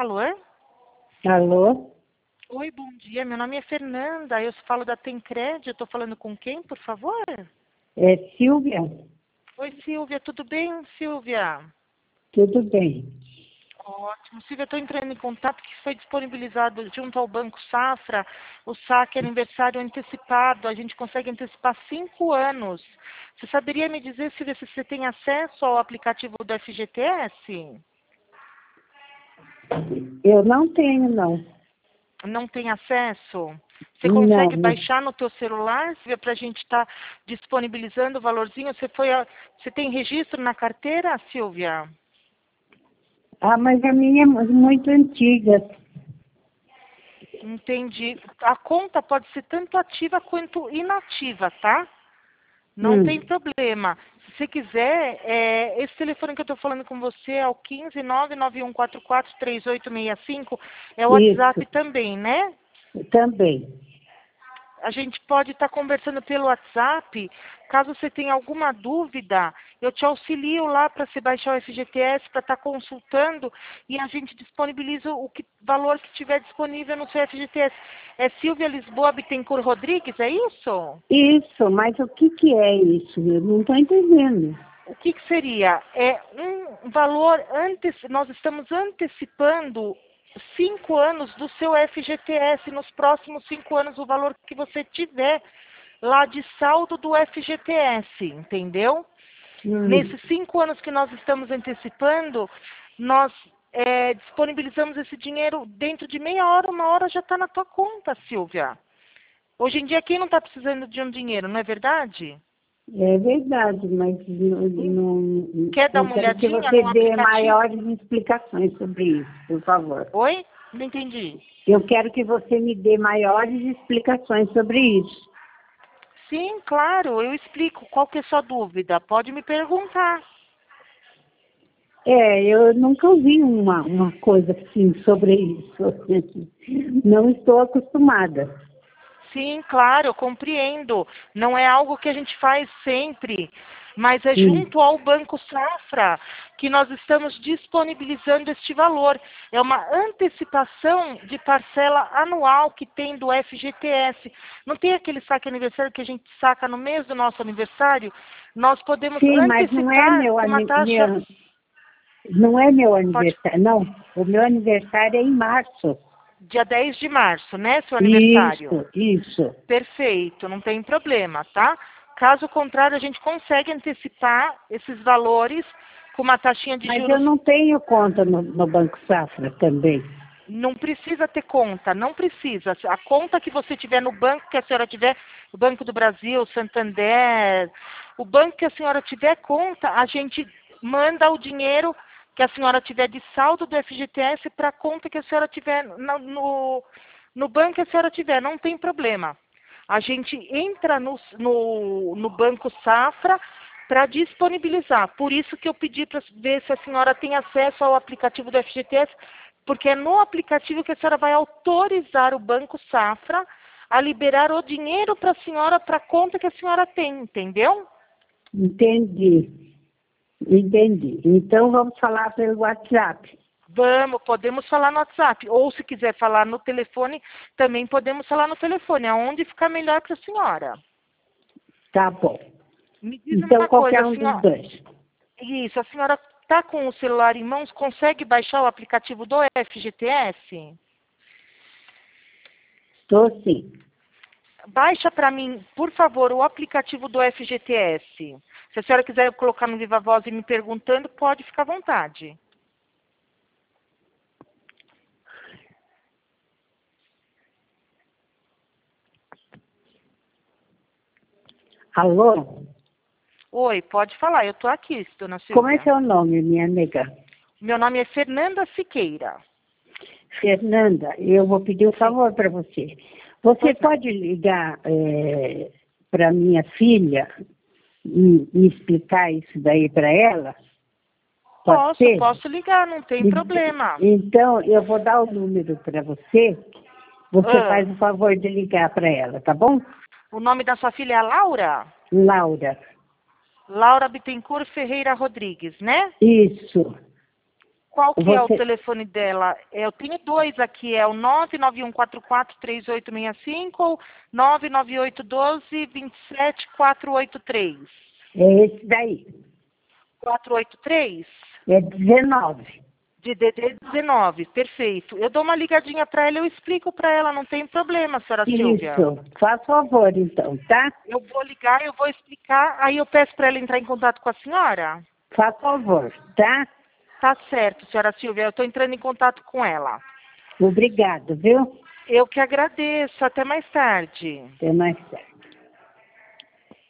Alô? Alô? Oi, bom dia. Meu nome é Fernanda. Eu falo da Tencred. Eu estou falando com quem, por favor? É Silvia? Oi, Silvia. Tudo bem, Silvia? Tudo bem. Ótimo. Silvia, estou entrando em contato que foi disponibilizado junto ao Banco Safra o saque aniversário antecipado. A gente consegue antecipar 5 anos. Você saberia me dizer, Silvia, se você tem acesso ao aplicativo do FGTS? Eu não tenho, não. Não tem acesso? Você Não, consegue baixar no teu celular, para a gente estar disponibilizando o valorzinho? Você tem registro na carteira, Silvia? mas a minha é muito antiga. Entendi. A conta pode ser tanto ativa quanto inativa, tá? Não tem problema. Se você quiser, esse telefone que eu estou falando com você é o 15991443865, é o WhatsApp Isso, também, né? também. A gente pode estar conversando pelo WhatsApp. Caso você tenha alguma dúvida, eu te auxilio lá para você baixar o FGTS, para estar consultando e a gente disponibiliza valor que tiver disponível no seu FGTS. É Silvia Lisboa Bittencourt Rodrigues, é isso? Isso, mas o que é isso? Eu não estou entendendo. O que seria? É um valor nós estamos antecipando 5 anos do seu FGTS, nos próximos 5 anos, o valor que você tiver lá de saldo do FGTS, entendeu? Nesses 5 anos que nós estamos antecipando, nós disponibilizamos esse dinheiro dentro de meia hora, 1 hora já está na tua conta, Silvia. Hoje em dia, quem não está precisando de um dinheiro, não é verdade? É verdade, mas não, Quer dar eu uma quero que olhadinha você no dê aplicativo? maiores explicações sobre isso, por favor. Oi? Não entendi. Eu quero que você me dê maiores explicações sobre isso. Sim, claro, eu explico. Qual que é a sua dúvida? Pode me perguntar. Eu nunca ouvi uma coisa assim sobre isso. Não estou acostumada. Sim, claro, eu compreendo. Não é algo que a gente faz sempre, mas é junto ao Banco Safra que nós estamos disponibilizando este valor. É uma antecipação de parcela anual que tem do FGTS. Não tem aquele saque aniversário que a gente saca no mês do nosso aniversário? Nós podemos Sim, mas antecipar com uma taxa... não é meu Pode... aniversário, não. O meu aniversário é em março. Dia 10 de março, né, seu aniversário? Isso. Perfeito, não tem problema, tá? Caso contrário, a gente consegue antecipar esses valores com uma taxinha de Mas eu juros. não tenho conta no Banco Safra também. Não precisa ter conta, não precisa. A conta que você tiver no banco que a senhora tiver, o Banco do Brasil, Santander, o banco que a senhora tiver conta, a gente manda o dinheiro que a senhora tiver de saldo do FGTS para a conta que a senhora tiver no banco que a senhora tiver, não tem problema. A gente entra no Banco Safra para disponibilizar. Por isso que eu pedi para ver se a senhora tem acesso ao aplicativo do FGTS, porque é no aplicativo que a senhora vai autorizar o Banco Safra a liberar o dinheiro para a senhora, para a conta que a senhora tem, entendeu? Entendi. Então vamos falar pelo WhatsApp. Podemos falar no WhatsApp. Ou se quiser falar no telefone, também podemos falar no telefone, aonde ficar melhor para a senhora. Tá bom. Me diz Então uma qualquer coisa, um dos senhora. dois. Isso, a senhora está com o celular em mãos, consegue baixar o aplicativo do FGTS? Estou sim. Baixa para mim, por favor, o aplicativo do FGTS. Se a senhora quiser colocar no Viva Voz e me perguntando, pode ficar à vontade. Alô? Oi, pode falar, eu estou aqui, dona Silvia. Como é seu nome, minha amiga? Meu nome é Fernanda Siqueira. Fernanda, eu vou pedir um favor para você. Você Pois não. pode ligar para minha filha e explicar isso daí para ela? Pode ser? Posso ligar, não tem problema. Então, eu vou dar o número para você. Você faz o favor de ligar para ela, tá bom? O nome da sua filha é Laura? Laura. Laura Bittencourt Ferreira Rodrigues, né? Isso. Qual que é o telefone dela? Eu tenho dois aqui, é o 991443865 ou 99812-27483. É esse daí. 483? É 19. De DD 19, perfeito. Eu dou uma ligadinha para ela, eu explico para ela, não tem problema, senhora Silvia. Isso, faz favor então, tá? Eu vou ligar, eu vou explicar, aí eu peço para ela entrar em contato com a senhora. Faz favor, tá? Tá certo, senhora Silvia, eu estou entrando em contato com ela. Obrigado, viu? Eu que agradeço, até mais tarde. Até mais tarde.